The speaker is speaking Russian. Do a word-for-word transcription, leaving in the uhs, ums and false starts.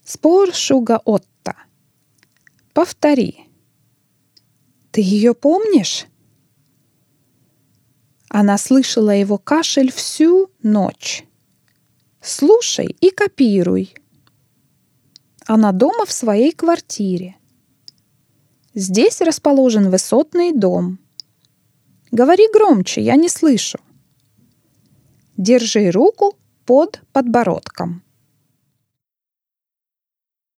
Спор Шуга Отта. Повтори. Ты ее помнишь? Она слышала его кашель всю ночь. Слушай и копируй. Она дома в своей квартире. Здесь расположен высотный дом. Говори громче, я не слышу. Держи руку под подбородком.